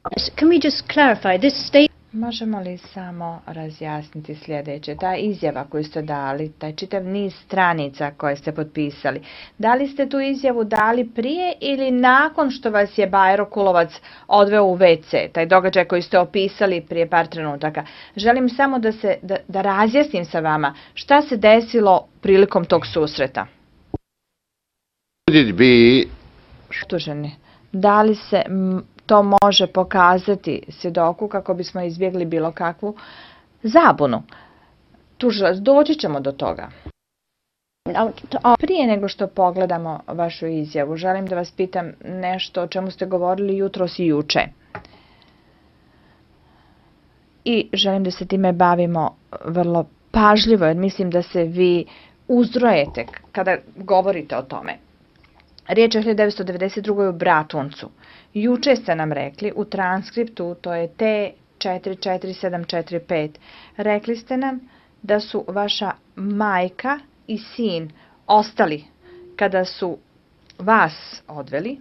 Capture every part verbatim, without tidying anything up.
Can we just clarify this state? Možemo li samo razjasniti sljedeće? Ta izjava koju ste dali, taj čitav niz stranica koje ste potpisali, da li ste tu izjavu dali prije ili nakon što vas je Bajro Kulovac odveo u ve ce, taj događaj koji ste opisali prije par trenutaka? Želim samo da, se, da, da razjasnim sa vama šta se desilo prilikom tog susreta. Tuženi, da li se to može pokazati svjedoku kako bismo izbjegli bilo kakvu zabunu? Tužilac, doći ćemo do toga. Prije nego što pogledamo vašu izjavu, želim da vas pitam nešto o čemu ste govorili jutros i juče. I želim da se time bavimo vrlo pažljivo, jer mislim da se vi uzdrojete kada govorite o tome. Riječ je o hiljadu devetsto devedeset druge. u Bratuncu. Juče ste nam rekli u transkriptu, to je te četiri četiri sedam četiri pet, rekli ste nam da su vaša majka i sin ostali kada su vas odveli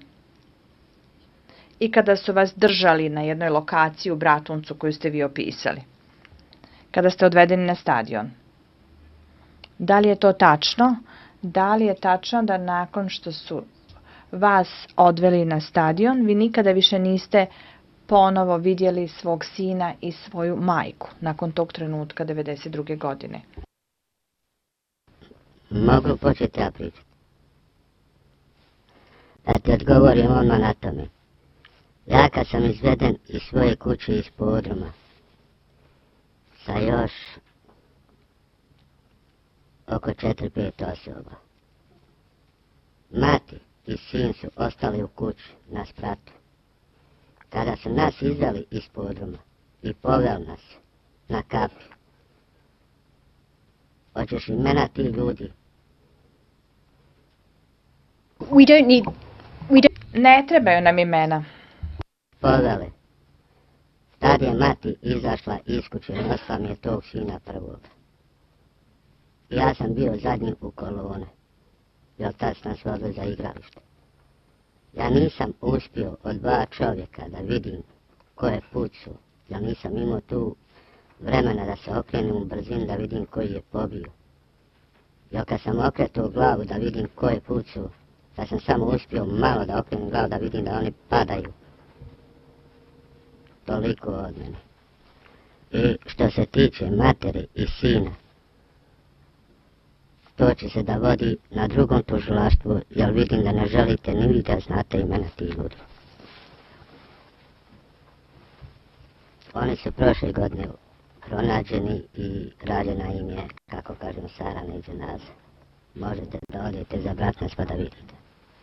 i kada su vas držali na jednoj lokaciji u Bratuncu koju ste vi opisali, kada ste odvedeni na stadion. Da li je to tačno? Da li je tačno da nakon što su vas odveli na stadion, vi nikada više niste ponovo vidjeli svog sina i svoju majku nakon tog trenutka devedeset druge. godine? Mogu početi ja pričati. Da ti odgovorim odmah na tome. Ja kad sam izveden iz svoje kuće iz podruma sa još oko četiri pet osoba, mati i sin su ostali u kući na spratu. Kada su nas izveli iz podruma i poveli nas na kafu, hoćeš imena ti ljudi? We don't need... We don't... Ne trebaju nam imena. Povele. Tad je mati izašla iz kuće, nosila mi je tog sina prvog. Ja sam bio zadnji u kolone, jer tad sam nas vodili za igralište. Ja nisam uspio od dva čovjeka da vidim koje put su, jer nisam imao tu vremena da se okrenem u brzini da vidim koji je pobio. Jer kad sam okretao glavu da vidim koje put su, da sam samo uspio malo da okrenem glavu da vidim da oni padaju. Toliko od mene. I što se tiče materi i sina, to će se da vodi na drugom tužilaštvu, jer vidim da ne želite ni vi da znate imena tih ljudi. Oni su prošle godine pronađeni i rađena im je, kako kažem, sarana iza nas. Možete da odete za Bratunac pa da vidite.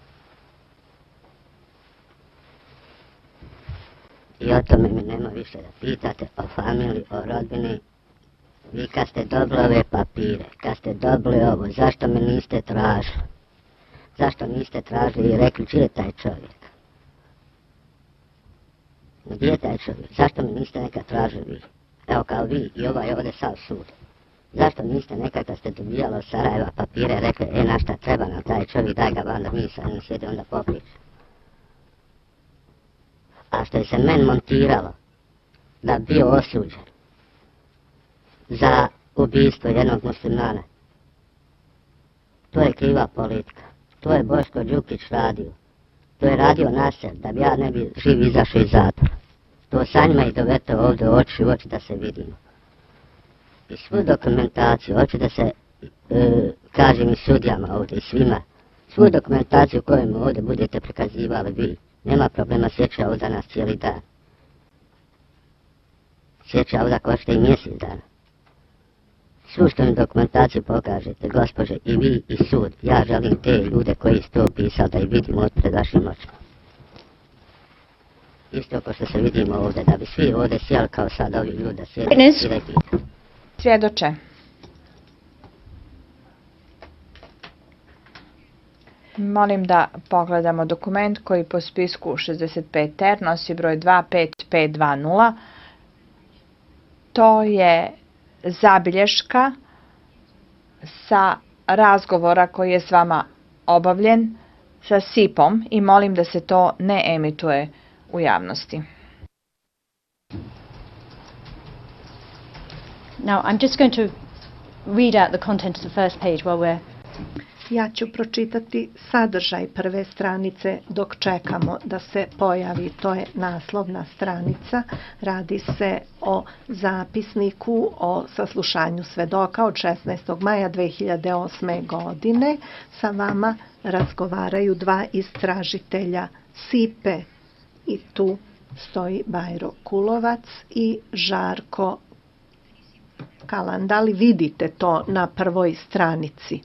I o tome mi nema više da pitate, o familiji, o rodbini. Vi kad ste dobili ove papire, kad ste dobili ovo, zašto me niste tražili? Zašto niste tražili i rekli čiji je taj čovjek? Gdje je taj čovjek? Zašto me niste nekad tražili vi? Evo kao vi i ovaj ovdje sav sud. Zašto niste nekad kad ste dobijali od Sarajeva papire rekli, e na šta treba nam taj čovjek, daj ga van da mi sa njim sjedi onda popriča. A što je se meni montiralo da bio osuđen za ubijstvo jednog muslimana, to je kriva politika. To je Boško Đukić radio. To je radio Naser da bi ja ne bi živ izašao iz zatvora. To sa njima i dovete ovdje oči u oči da se vidimo. I svu dokumentaciju, hoću da se e, kažem i sudijama ovdje i svima, svu dokumentaciju koju ovdje budete prikazivali vi, nema problema, sjeća ovdje nas cijeli dan. Sjeća ovdje košta i mjesec dana. Svu što mi dokumentaciju pokažete, gospođe, i vi i sud, ja želim te ljude koji ste opisali da ih vidimo od pred vašim očima. Isto ko što se vidimo ovdje, da bi svi ovdje sjeli kao sad ovi ljudi da sjedi i da pita. Svjedoče. Molim da pogledamo dokument koji po spisku šezdeset pet ter nosi broj dva pet pet dva nula. To je zabilješka sa razgovora koji je s vama obavljen sa sipom i molim da se to ne emituje u javnosti. Now, I'm just going to read out the content of the first page while we're... Ja ću pročitati sadržaj prve stranice dok čekamo da se pojavi. To je naslovna stranica. Radi se o zapisniku o saslušanju svedoka od šesnaestog maja dve hiljade osme. godine. Sa vama razgovaraju dva istražitelja S I P E i tu stoji Bajro Kulovac i Žarko Kalan. Da li vidite to na prvoj stranici?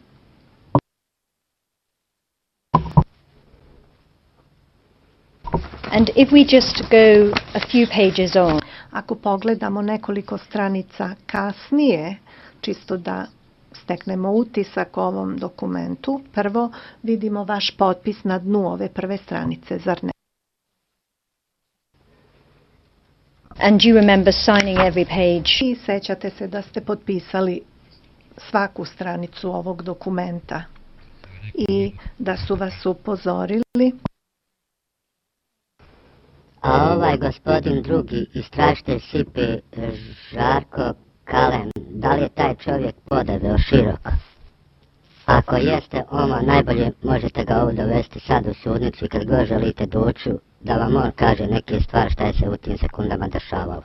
And if we just go a few pages on, Ako pogledamo nekoliko stranica kasnije, čisto da steknemo utisak o ovom dokumentu, prvo vidimo vaš potpis na dnu ove prve stranice, zar ne? and you remember signing every page. I sećate se da ste potpisali svaku stranicu ovog dokumenta i da su vas upozorili. A ovaj gospodin drugi, istražitelj S I P E, Žarko Kalan, da li je taj čovjek podebeo široko? Ako jeste, oma najbolje možete ga ovdje dovesti sad u sudnicu i kad god želite doći, da vam on kaže neke stvari šta je se u tim sekundama dešavalo.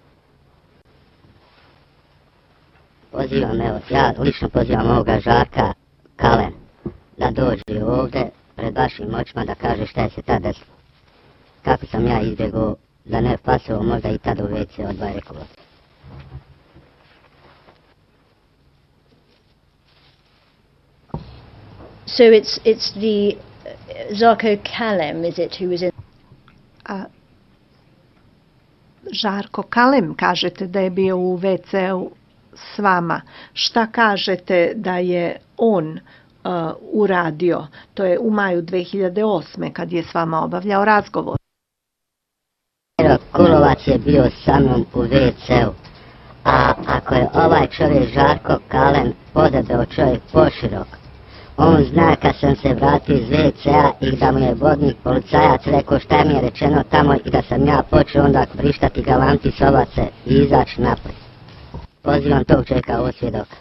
Pozivam, evo, ja lično pozivam ovoga Žarka Kalan da dođe ovdje pred vašim očima da kaže šta je se tada desilo. Kako sam ja izbjegao da ne pasao možda i tada u ve ce od Bajre Kulovca. So it's it's the uh, Žarko Kalan, is it, who was in? A Žarko Kalan, kažete da je bio u ve ce-u s vama. Šta kažete da je on uh, uradio? To je u maju dve hiljade osme. kad je s vama obavljao razgovor. Kulovac je bio sa mnom u ve ce-u, a ako je ovaj čovjek Žarko Kalan podebeo čovjek poširok, on zna kad sam se vratio iz ve ce-a i da mu je vodnik policajac rekao šta mi je rečeno tamo i da sam ja počeo onda vrištati galamti sobace i izaći naprijed. Pozivam tog čovjeka ovo svjedoka.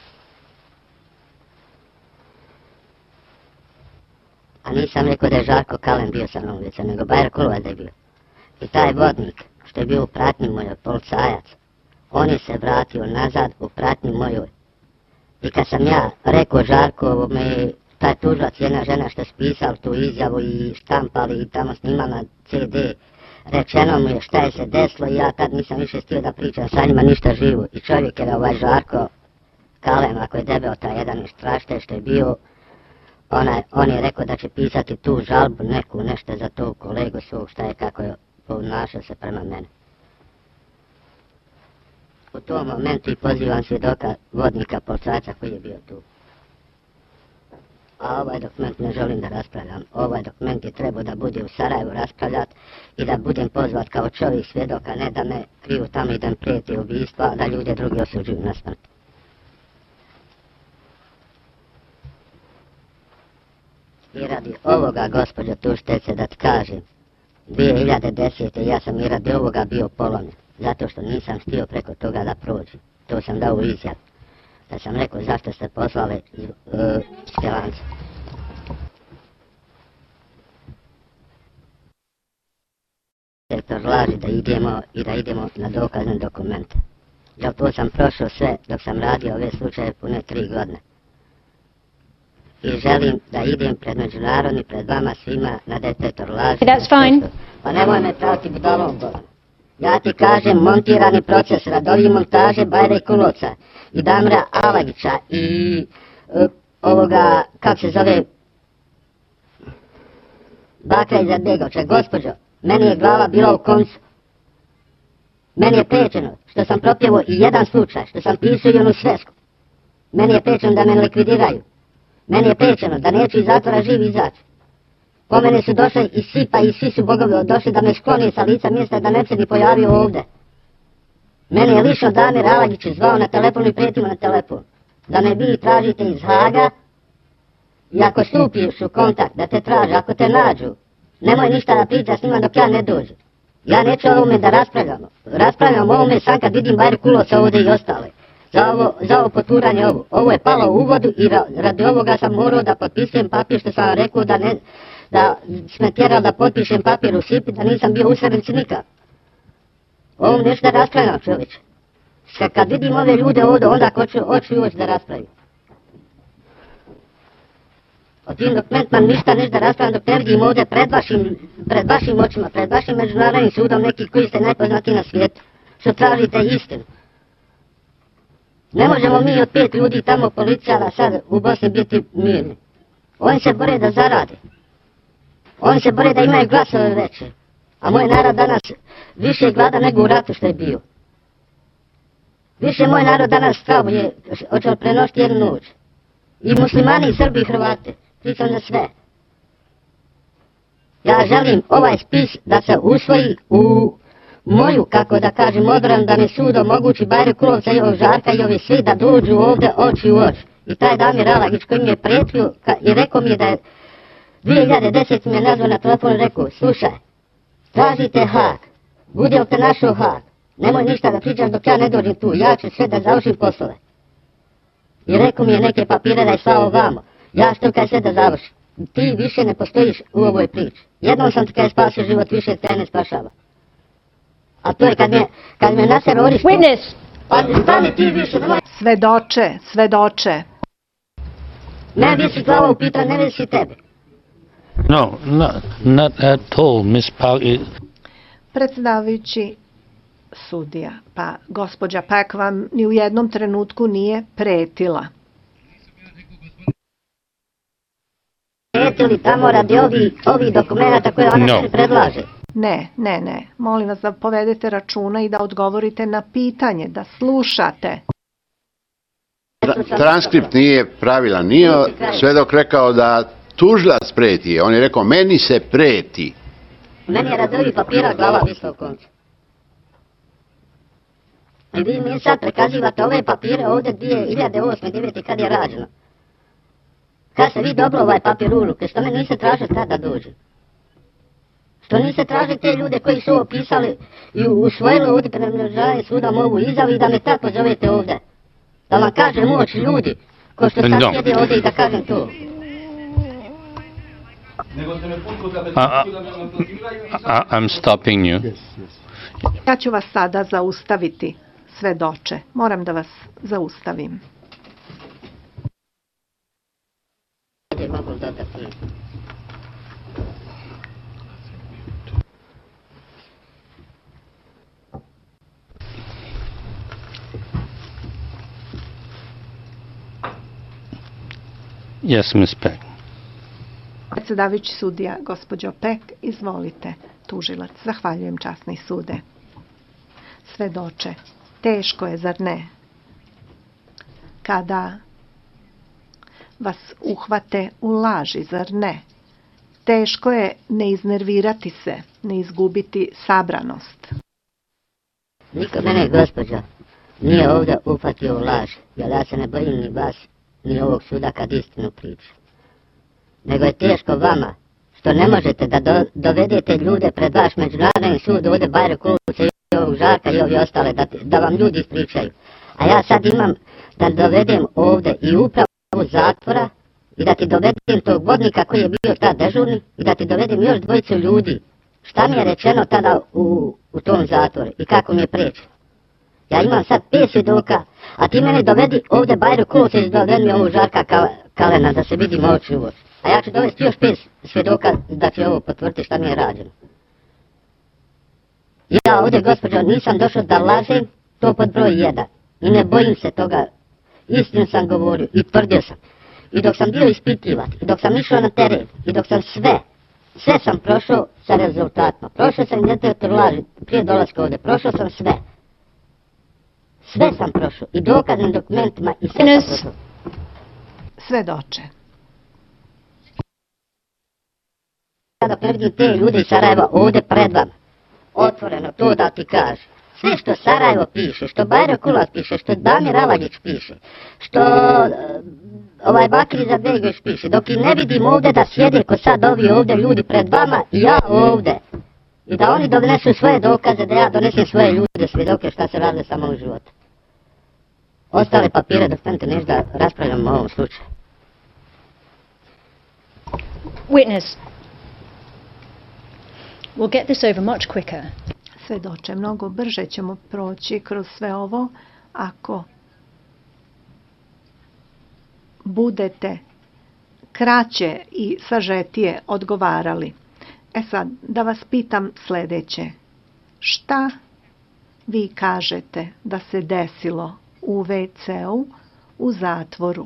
A nisam rekao da je Žarko Kalan bio sa mnom u ve ce-u, nego Bajro Kulovac da je bio. I taj vodnik, što je bio u pratnji mojoj, policajac, on je se vratio nazad u pratnji mojoj. I kad sam ja rekao Žarko, me taj tužilac, jedna žena što je spisala tu izjavu i štampali i tamo snimala na ce de, rečeno mu je šta je se desilo i ja tad nisam više htio da pričam sa njima ništa živo. I čovjek je ovaj Žarko Kalan, ako je debeo taj jedan istražitelj što je bio, onaj, on je rekao da će pisati tu žalbu neku nešto za tog kolegu svog šta je kako je ponašao se prema mene. U tom momentu i pozivam svjedoka vodnika policajca koji je bio tu. A ovaj dokument ne želim da raspravljam. Ovaj dokument je trebao da bude u Sarajevu raspravljat i da budem pozvat kao čovjek svjedoka, ne da me kriju tamo i da mi prijeti ubijstva, da ljude drugi osuđuju na smrt. I radi ovoga, gospođo tužiteljice, da ti kažem, dvije hiljade desete. ja sam i radi ovoga bio polomljen, zato što nisam htio preko toga da prođem. To sam dao u izjav. Da sam rekao zašto ste poslali uh, Spjelanca. Direktor laži da idemo i da idemo na dokazne dokumente. Jer to sam prošao sve dok sam radio ove slučaje pune tri godine. I želim da idem pred međunarodni, pred vama svima na detektor laži. That's fine. Pa nemoj me praviti budalom, Goran. Ja ti kažem montirani proces radovi montaže Bajre Kulovca i Damira Alagića i uh, ovoga, kako se zove, Bakra Izetbegovića. Gospođo, meni je glava bila u koncu. Meni je pečeno što sam propjevo i jedan slučaj, što sam pisao i onu svesku. Meni je pečeno da me likvidiraju. Meni je pečeno da neću iz zatvora živ izaći. Po mene su došli i S I P A i svi su bogovi došli da me skloni sa lica mjesta da ne se ni pojavio ovdje. Mene je lično Damir Alagić zvao na telefon i prijetimo na telefon. Da me vi tražite iz Haga i ako stupiš u kontakt da te traže, ako te nađu, nemoj ništa da priča s njima dok ja ne dođem. Ja neću o ovome da raspravljamo. Raspravljamo o ovome sam kad vidim Bajru Kulovca ovdje i ostale. za ovo, za ovo poturanje ovo. Ovo je palo u vodu i ra, radi ovoga sam morao da potpisujem papir što sam rekao da ne, da sme tjerali da potpišem papir u Sipi, da nisam bio u Srebrenici nikad. Ovo nešto da raspravljam, čovječe. Kad vidim ove ljude ovdje, onda hoću oči uoči da raspravim. O tim dokumentima ništa nešto da raspravljam dok ne vidim ovdje pred vašim, pred vašim očima, pred vašim međunarodnim sudom neki koji ste najpoznatiji na svijetu, što tražite istinu. Ne možemo mi od pet ljudi tamo policijala sad u Bosni biti mirni. Oni se bore da zarade. Oni se bore da imaju glasove veće. A moj narod danas više glada nego u ratu što je bio. Više moj narod danas strahuje, hoće li prenošti jednu noć. I muslimani, i Srbi, i Hrvate. Pričam za sve. Ja želim ovaj spis da se usvoji u moju, kako da kažem, odbranu da mi sud omogući Bajre Kulovca i ovog Žarka i ovi svi da dođu ovdje oči u oči. I taj Damir Alagić koji mi je prijetio i rekao mi je da je dvije hiljade desete mi je nazvao na telefon i rekao, slušaj, tražite Haag, bude li te našao Haag, nemoj ništa da pričaš dok ja ne dođem tu, ja ću sve da završim poslove. I rekao mi je neke papire da je slao vamo, ja što kaj sve da završim. Ti više ne postojiš u ovoj priči. Jednom sam ti kaj spasio život, više te ne spašava. A to je kad me, kad me naser oriš... Witness! Pa stani ti više, nemoj... Svedoče, svedoče. Ne visi glava u pitanju, ne visi tebe. No, not, not at all, Miss Park. Predsjedavajući sudija, pa gospođa Pak vam ni u jednom trenutku nije pretila. Pretili tamo radi ovih ovi dokumenta koje ona no. predlaže. Ne, ne, ne. Molim vas da povedete računa i da odgovorite na pitanje, da slušate. Transkript nije pravilan, nije svedok rekao da tužilac preti, on je rekao meni se preti. Meni je radi ovih papira glava visla u koncu. I vi mi sad prekazivate ove papire ovdje dvije hiljade osme, devete kad je rađeno. Kad se vi dobilo ovaj papir u ruke, što me niste tražili tada dođe? Što niste tražili te ljude koji su ovo pisali i usvojili ovdje pred međunarodnim sudom ovu izjavu i da me tako zovete ovdje? Da vam kažem uoči ljudi, ko što sad no. sjedi ovdje i da kažem to. Uh, uh, I'm stopping you. Ja ću vas sada zaustaviti, svedoče. Moram da vas zaustavim. Yes, Miss Peck. Predsjedavajući sudija, gospođo Peck, izvolite, tužilac. Zahvaljujem, časni sude. Svedoče, teško je, zar ne? Kada vas uhvate u laži, zar ne? Teško je ne iznervirati se, ne izgubiti sabranost. Niko mene, gospođo, nije ovdje uhvatio u laž, jer ja se ne bojim ni vas, ni ovog suda kad istinu priča. Nego je teško vama, što ne možete da do, dovedete ljude pred vaš međunarodni sud, ovdje Bajre Kulovca i ovog Žarka i ovi ostale, da, da vam ljudi ispričaju. A ja sad imam da dovedem ovdje i upravu zatvora i da ti dovedem tog vodnika koji je bio tad dežurni i da ti dovedem još dvojicu ljudi. Šta mi je rečeno tada u, u tom zatvoru i kako mi je prečeno. Ja imam sad pet svjedoka, a ti mene dovedi ovdje Bajre Kulovca i dovedi mi ovog Žarka Kalena da se vidimo oči u oči. A ja ću dovesti još pet svjedoka da će ovo potvrditi šta mi je rađeno. Ja ovdje, gospođo, nisam došao da lažem, to pod broj jedan. I ne bojim se toga, istinu sam govorio i tvrdio sam. I dok sam bio ispitivat, i dok sam išao na teren, i dok sam sve, sve sam prošao sa rezultatima. Prošao sam detektor laži prije dolaska ovdje, prošao sam sve. Sve sam prošao, i dokaznim dokumentima, i sve sam prošao. Svedoče. Kada previdim te ljude iz Sarajeva ovdje pred vama, otvoreno to da ti kaže. Sve što Sarajevo piše, što Bajre Kulovac piše, što Damir Alagić piše, što uh, ovaj Bakir Izetbegović piše, dok i ne vidim ovdje da sjede ko sad ovi ovdje ljudi pred vama i ja ovdje. I da oni donesu svoje dokaze, da ja donesem svoje ljude, svjedoke šta se rade samo u životu. Ostale papire dostanite nešto da raspravljamo o ovom slučaju. Witness, we'll get this over much quicker. Svedoče, mnogo brže ćemo proći kroz sve ovo ako budete kraće i sažetije odgovarali. E sad, da vas pitam sljedeće. Šta vi kažete da se desilo u ve ce-u u zatvoru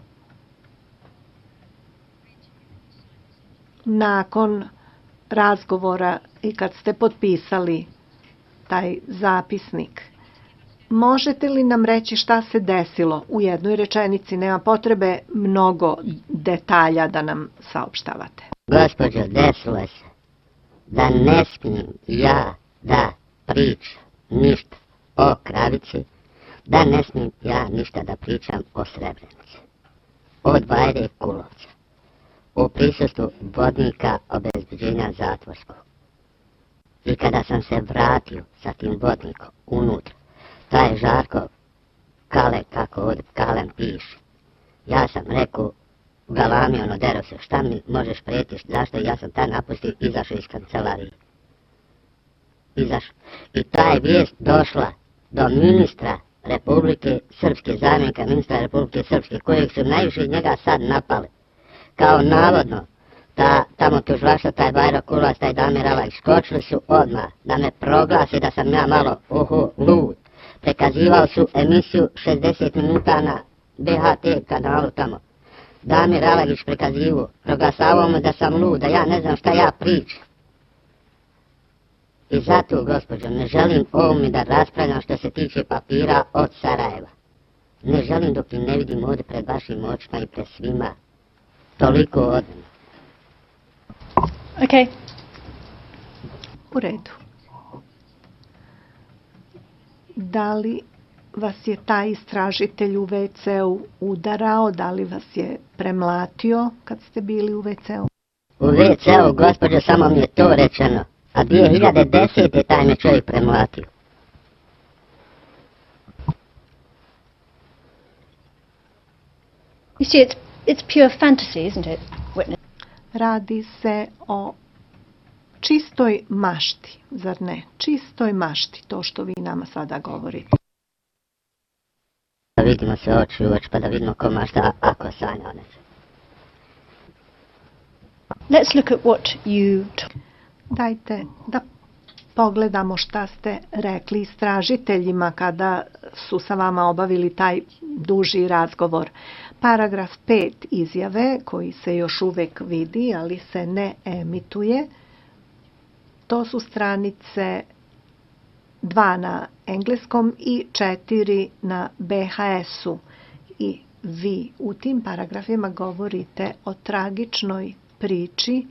nakon razgovora i kad ste potpisali taj zapisnik? Možete li nam reći šta se desilo u jednoj rečenici? Nema potrebe mnogo detalja da nam saopštavate. Gospođo, desilo se da ne smijem ja da pričam ništa o Kravici, da ne smijem ja ništa da pričam o Srebrenici, od Bajre Kulovca, u prisustvu vodnika obezbeđenja zatvorskog. I kada sam se vratio sa tim vodnikom unutra, taj Žarko Kale, kako ovdje Kalem piše, ja sam rekao, galamio ono, dero se, šta mi možeš pretiš, zašto? Ja sam taj napustio, izašao iz kancelarije. Izašao. I ta je vijest došla do ministra Republike Srpske, zamjenika ministra Republike Srpske, kojeg su najviše njega sad napali. Kao navodno, ta, tamo tužilaštvo, taj Bajro Kulovac, taj Damir Alak, skočili su odmah da me proglasi da sam ja malo, uhu, lud. Prikazivao su emisiju šezdeset minuta na be ha te kanalu tamo. Damir Alagić prikazivo, proglasavao me da sam lud, da ja ne znam šta ja pričam. I zato, gospođo, ne želim ovome da raspravljam što se tiče papira od Sarajeva. Ne želim dok ih ne vidim ovdje pred vašim očima i pred svima. Toliko od mene. Okay. U redu. Da li vas je taj istražitelj u ve ce-u udarao, da li vas je premlatio kad ste bili u ve ce-u? U ve ce-u, gospođo, samo mi je to rečeno, a dvije hiljade desete. taj me čovjek premlatio. You see, it's, it's pure fantasy, isn't it, witness? Radi se o čistoj mašti, zar ne? Čistoj mašti, to što vi nama sada govorite. Da vidimo se oči u oči, pa da vidimo ko mašta ako sanja o nečem. Let's look at what you told. Dajte da pogledamo šta ste rekli istražiteljima kada su sa vama obavili taj duži razgovor. Paragraf pet izjave, koji se još uvek vidi, ali se ne emituje, to su stranice dva na engleskom i četiri na be ha es-u. I vi u tim paragrafima govorite o tragičnoj priči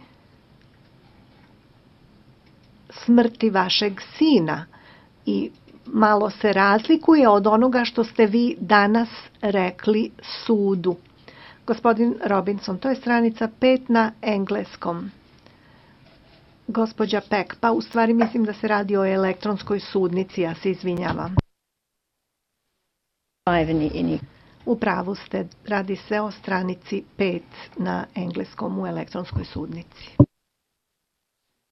smrti vašeg sina i malo se razlikuje od onoga što ste vi danas rekli sudu. Gospodin Robinson, to je stranica pet na engleskom. Gospođa Peck, pa u stvari mislim da se radi o elektronskoj sudnici, ja se izvinjavam. U pravu ste, radi se o stranici pet na engleskom u elektronskoj sudnici.